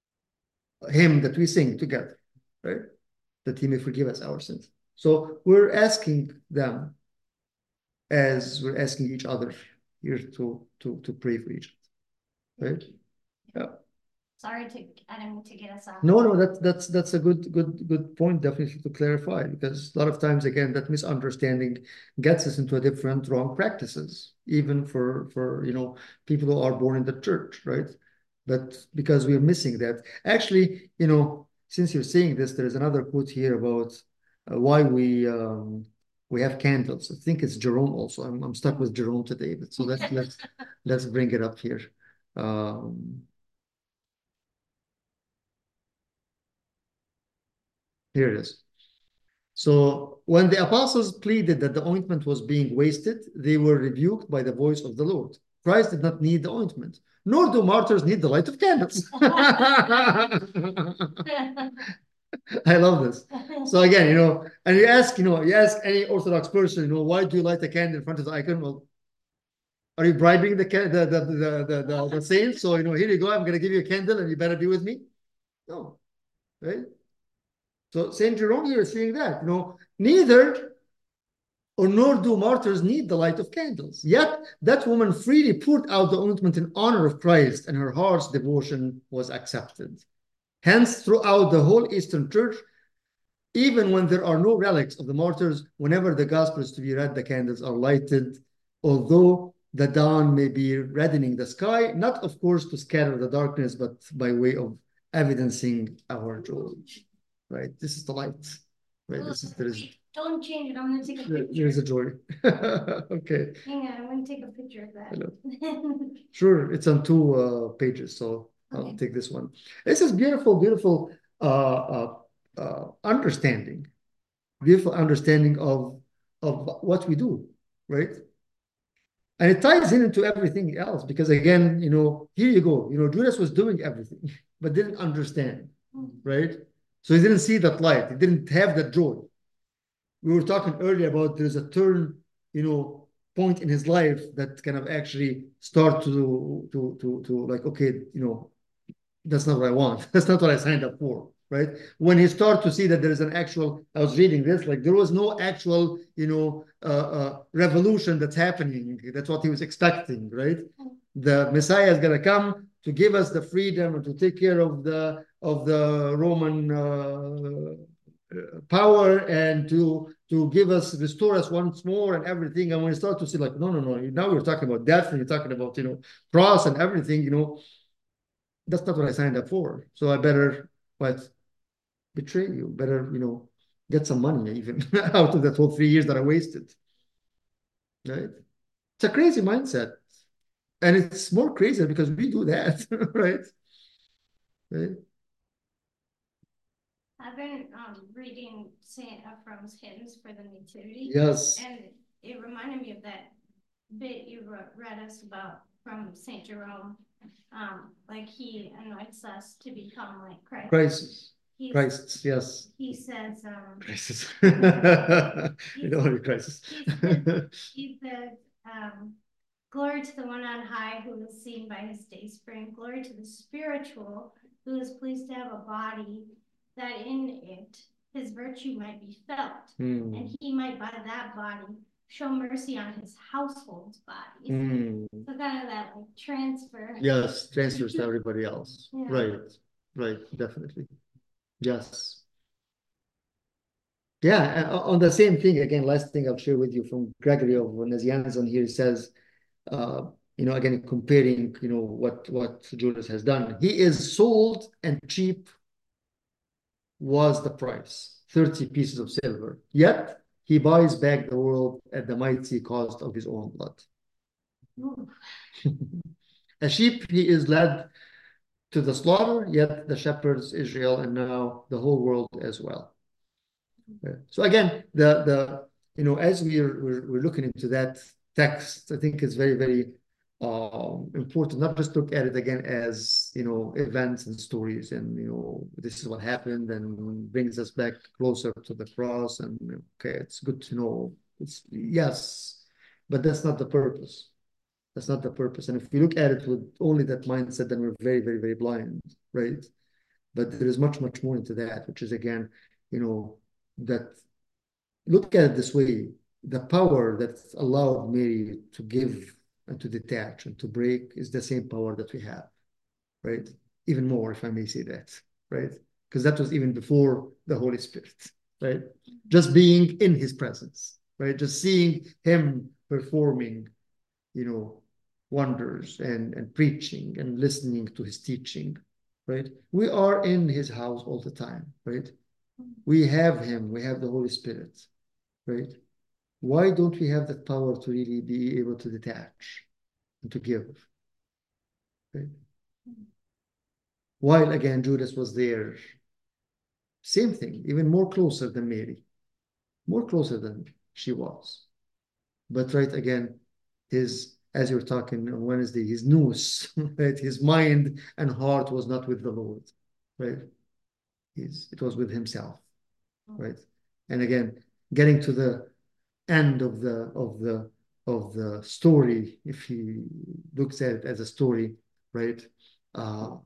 hymn that we sing together, right? That He may forgive us our sins. So we're asking them as we're asking each other here to to to pray for each other, right? Yeah. Sorry to, I didn't mean to get us off. No, no, that's that's that's a good good good point, definitely to clarify, because a lot of times again that misunderstanding gets us into a different wrong practices, even for for you know people who are born in the church, right? But because we're missing that. Actually, you know, since you're saying this, there's another quote here about uh, why we um we have candles. I think it's Jerome also. I'm I'm stuck with Jerome today, but so let's let's let's bring it up here. Um Here it is. So when the apostles pleaded that the ointment was being wasted, they were rebuked by the voice of the Lord. Christ did not need the ointment, nor do martyrs need the light of candles. I love this. So again, you know, and you ask, you know, you ask any Orthodox person, you know, why do you light a candle in front of the icon? Well, are you bribing the the the the the, the, the saints? So you know, here you go. I'm going to give you a candle, and you better be with me. No, right? So Saint Jerome here is saying that, you know, neither or nor do martyrs need the light of candles. Yet that woman freely poured out the ointment in honor of Christ, and her heart's devotion was accepted. Hence, throughout the whole Eastern Church, even when there are no relics of the martyrs, whenever the gospel is to be read, the candles are lighted, although the dawn may be reddening the sky, not of course to scatter the darkness, but by way of evidencing our joy. Right? This is the light. Right? This is there is Don't change it. I'm gonna take a picture. There's a joy. Okay. Hang on, I'm gonna take a picture of that. Hello. Sure, it's on two uh, pages, so I'll Okay. take this one. This is beautiful, beautiful uh, uh, uh, understanding, beautiful understanding of of what we do, right? And it ties in into everything else because again, you know, here you go. You know, Judas was doing everything, but didn't understand, right? So he didn't see that light. He didn't have that joy. We were talking earlier about there's a turn, you know, point in his life that kind of actually start to to to to like, okay, you know, that's not what I want. That's not what I signed up for, right? When he started to see that there is an actual, I was reading this, like there was no actual, you know, uh, uh, revolution that's happening. That's what he was expecting, right? The Messiah is going to come to give us the freedom and to take care of the of the Roman uh, power and to to give us, restore us once more and everything. And when you start to see like, no, no, no, now you're talking about death and you're talking about, you know, cross and everything, you know, that's not what I signed up for. So I better what betray you, better, you know, get some money even out of that whole three years that I wasted. Right? It's a crazy mindset. And it's more crazy because we do that, right? Right? I've been um, reading Saint Ephraim's hymns for the Nativity. Yes. And it reminded me of that bit you wrote, read us about from Saint Jerome. Um, like he anoints us to become like Christ. Christ. He's, Christ, yes. He says, um, crisis. You don't want crisis. He said, he said um, glory to the one on high who is seen by his day spring. Glory to the spiritual who is pleased to have a body that in it his virtue might be felt, mm. and he might by that body show mercy on his household's bodies. Mm. So kind of that like transfer. Yes, transfers to everybody else. Yeah. Right, right, definitely. Yes. Yeah, on the same thing, again, last thing I'll share with you from Gregory of Nazianzen here says, uh, you know, again, comparing, you know, what, what Judas has done. He is sold and cheap was the price, thirty pieces of silver. Yet he buys back the world at the mighty cost of his own blood. A sheep, he is led to the slaughter, yet the shepherds, Israel, and now the whole world as well. So again, the the you know, as we're we're, we're looking into that text, I think it's very very um, important not just look at it again as, you know, events and stories and, you know, this is what happened and brings us back closer to the cross and okay, it's good to know. It's yes, but that's not the purpose. That's not the purpose. And if we look at it with only that mindset, then we're very very very blind, right? But there is much much more into that, which is again, you know, that look at it this way, the power that allowed Mary to give and to detach and to break is the same power that we have, right? Even more, if I may say that, right? Because that was even before the Holy Spirit, right? Just being in his presence, right? Just seeing him performing, you know, wonders and, and preaching and listening to his teaching, right? We are in his house all the time, right? We have him, we have the Holy Spirit, right? Why don't we have that power to really be able to detach and to give? Right? While again, Judas was there, same thing, even more closer than Mary, more closer than she was. But right, again, his, as you're talking on Wednesday, his nous, right? His mind and heart was not with the Lord, right? His, it was with himself, right? And again, getting to the end of the of the of the story, if he looks at it as a story, right? Uh,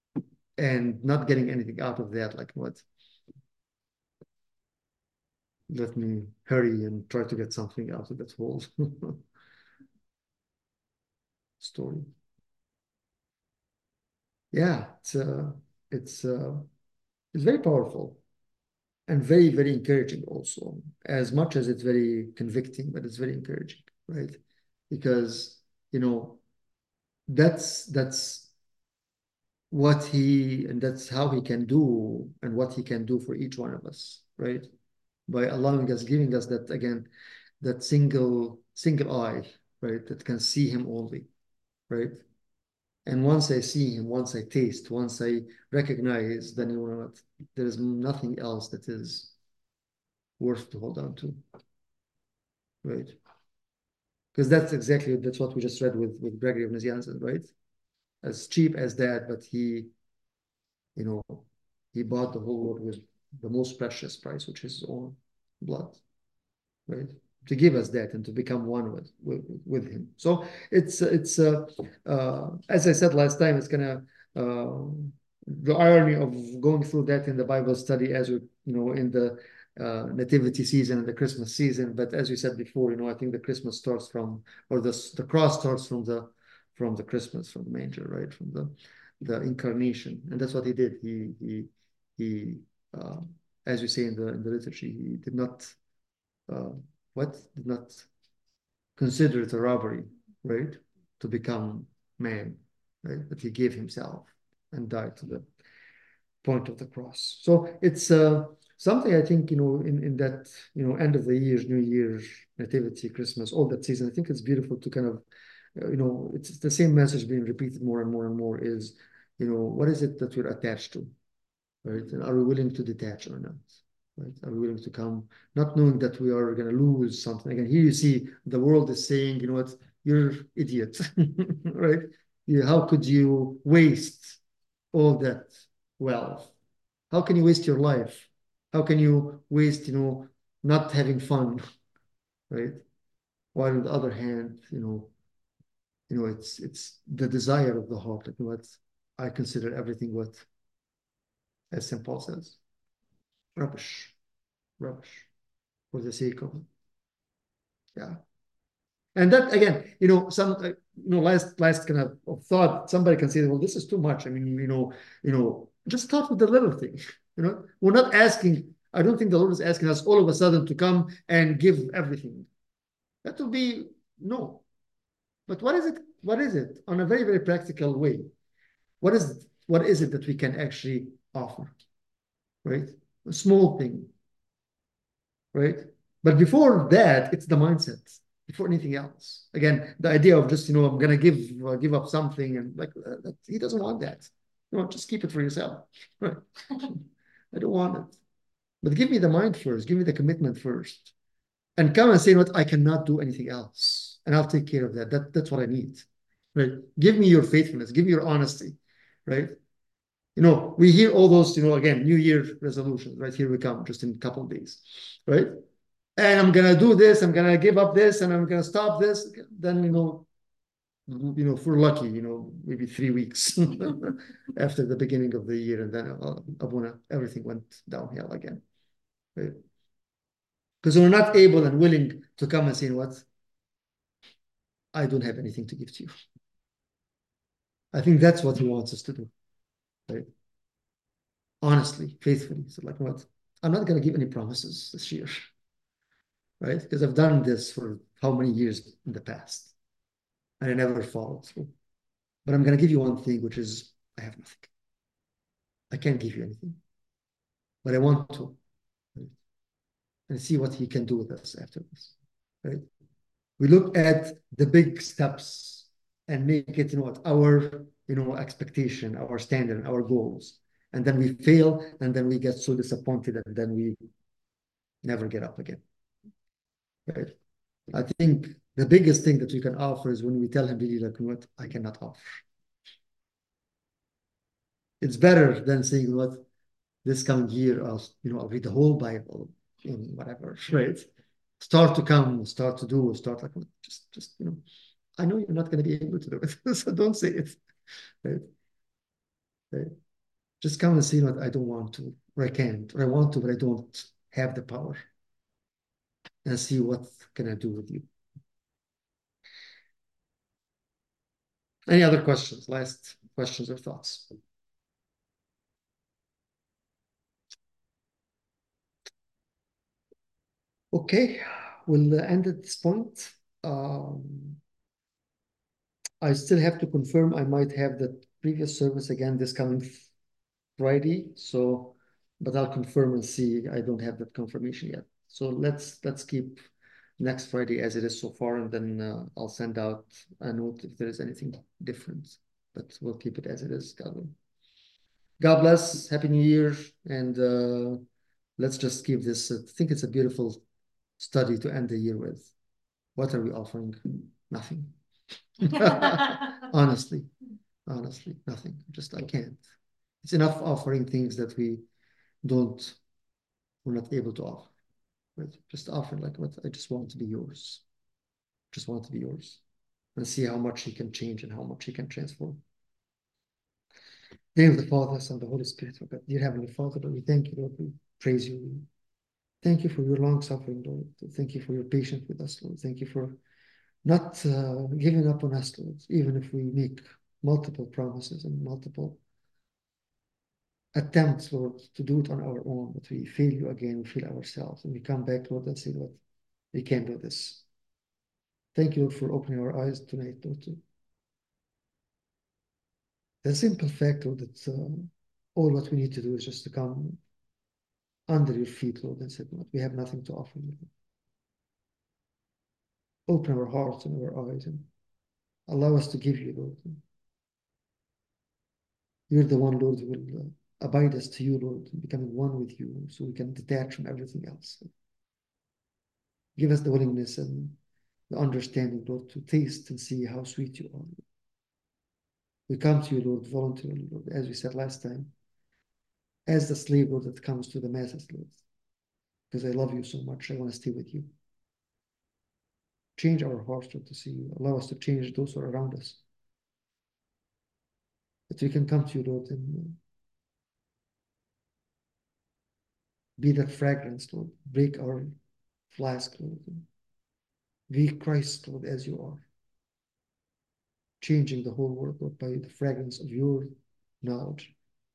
and not getting anything out of that, like what let me hurry and try to get something out of that whole story. Yeah, it's uh, it's uh, it's very powerful and very, very encouraging also, as much as it's very convicting, but it's very encouraging, right? Because, you know, that's that's what he and that's how he can do and what he can do for each one of us, right? By allowing us, giving us that again, that single single eye, right, that can see him only, right? And once I see him, once I taste, once I recognize, then you know what, there is nothing else that is worth to hold on to, right? Because that's exactly that's what we just read with with Gregory of Nazianzen, right? As cheap as that, but he, you know, he bought the whole world with the most precious price, which is his own blood, right? To give us that and to become one with with, with him. So it's it's uh, uh, as I said last time, it's gonna uh, the irony of going through that in the Bible study as we, you know, in the uh, nativity season and the Christmas season. But as you said before, you know, I think the Christmas starts from, or the the cross starts from the from the Christmas, from the manger, right? From the the incarnation, and that's what he did. He he he, uh, as you say in the in the liturgy, he did not uh, what did not consider it a robbery, right? To become man, right? But he gave himself and died to the point of the cross. So it's uh, something I think, you know, in, in that, you know, end of the year, New Year, Nativity, Christmas, all that season, I think it's beautiful to kind of, uh, you know, it's the same message being repeated more and more and more is, you know, what is it that we're attached to, right? And are we willing to detach or not? Right? Are we willing to come, not knowing that we are going to lose something? Again, here you see the world is saying, you know what, you're idiot, right? You, how could you waste all that wealth? How can you waste your life? How can you waste, you know, not having fun, right? While on the other hand, you know, you know, it's it's the desire of the heart. Like what I consider everything what, as Saint Paul says, rubbish, rubbish for the sake of it. Yeah. And that again, you know, some uh, you know, last last kind of, of thought, somebody can say, well, this is too much. I mean, you know, you know, just start with the little thing. You know, we're not asking, I don't think the Lord is asking us all of a sudden to come and give everything. That would be no. But what is it? What is it on a very, very practical way? What is what is it that we can actually offer? Right? A small thing, right? But before that, it's the mindset. Before anything else, again, the idea of just, you know, I'm gonna give uh, give up something, and like uh, that, he doesn't want that. You know, just keep it for yourself. Right? I don't want it. But give me the mind first. Give me the commitment first, and come and say, what, I cannot do anything else, and I'll take care of that. That that's what I need. Right? Give me your faithfulness. Give me your honesty. Right? You know, we hear all those, you know, again, New Year resolutions. Right? Here we come, just in a couple of days. Right? And I'm gonna do this, I'm gonna give up this, and I'm gonna stop this. Then, you know, you know, if we're lucky, you know, maybe three weeks after the beginning of the year, and then uh, Abuna, everything went downhill again, right? Because we're not able and willing to come and say, what, I don't have anything to give to you. I think that's what he wants us to do, right? Honestly, faithfully. So like, what, I'm not gonna give any promises this year, right? Because I've done this for how many years in the past, and I never followed through. But I'm going to give you one thing, which is I have nothing. I can't give you anything, but I want to, right? And see what he can do with us after this, right? We look at the big steps and make it, you know, our, you know, expectation, our standard, our goals. And then we fail, and then we get so disappointed, and then we never get up again, right? I think the biggest thing that we can offer is when we tell him, really, like, what, I cannot offer. It's better than saying, what, this coming year, I'll, you know, I'll read the whole Bible in whatever, right? Start to come, start to do, start like, just, just, you know, I know you're not going to be able to do it, so don't say it, right? Right? Just come and say, what, I don't want to, or I can't, or I want to, but I don't have the power, and see what can I do with you. Any other questions? Last questions or thoughts? Okay, we'll end at this point. Um, I still have to confirm. I might have the previous service again this coming Friday. So, but I'll confirm and see. I don't have that confirmation yet. So let's let's keep next Friday as it is so far, and then uh, I'll send out a note if there is anything different. But we'll keep it as it is. God willing. God bless. Happy New Year, and uh, let's just keep this. I think it's a beautiful study to end the year with. What are we offering? Nothing. Honestly, honestly, nothing. Just I can't. It's enough offering things that we don't, we're not able to offer. But just offer like what I just want to be yours. Just want to be yours. And see how much he can change and how much he can transform. In the name of the Father, Son, and the Holy Spirit, oh God. Dear Heavenly Father, Lord, we thank you, Lord. We praise you. We thank you for your long suffering, Lord. Thank you for your patience with us, Lord. Thank you for not uh, giving up on us, Lord, even if we make multiple promises and multiple attempts, Lord, to do it on our own, but we fail you again, we fail ourselves, and we come back, Lord, and say, Lord, we can't do this. Thank you, Lord, for opening our eyes tonight, Lord, to the simple fact, Lord, that uh, all what we need to do is just to come under your feet, Lord, and say, Lord, we have nothing to offer you. Open our hearts and our eyes and allow us to give you, Lord. You're the one, Lord, who will uh, abide us to you, Lord, becoming one with you, so we can detach from everything else. Give us the willingness and the understanding, Lord, to taste and see how sweet you are. We come to you, Lord, voluntarily, Lord, as we said last time, as the slave, Lord, that comes to the masses, Lord, because I love you so much. I want to stay with you. Change our hearts, Lord, to see you. Allow us to change those who are around us. That we can come to you, Lord, and be that fragrance, Lord. Break our flask, Lord. Be Christ, Lord, as you are. Changing the whole world, Lord, by the fragrance of your knowledge.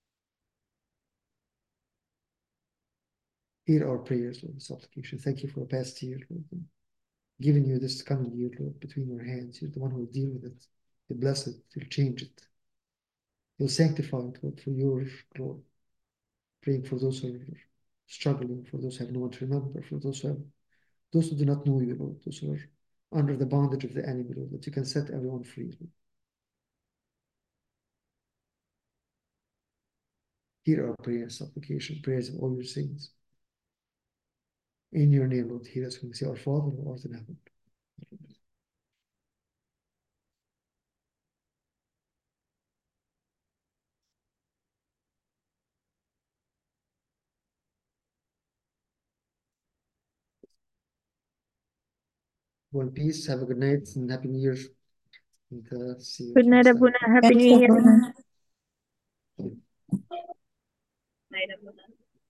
Hear our prayers, Lord, supplication. Thank you for the past year, Lord. Giving you this coming year, Lord, between your hands. You're the one who will deal with it. You bless it. You'll change it. You'll sanctify it, Lord, for your glory. Praying for those who are struggling, for those who have no one to remember, for those who have, those who do not know you, Lord, those who are under the bondage of the enemy, Lord, that you can set everyone free, Lord. Hear our prayer and supplication, prayers of all your saints. In your name, Lord, hear us when we say, Our Father who art in heaven. Go in peace. Have a good night and Happy New Year. And uh, see you Good night, next time. Abuna. Happy New Year. Yes, Night, Abuna.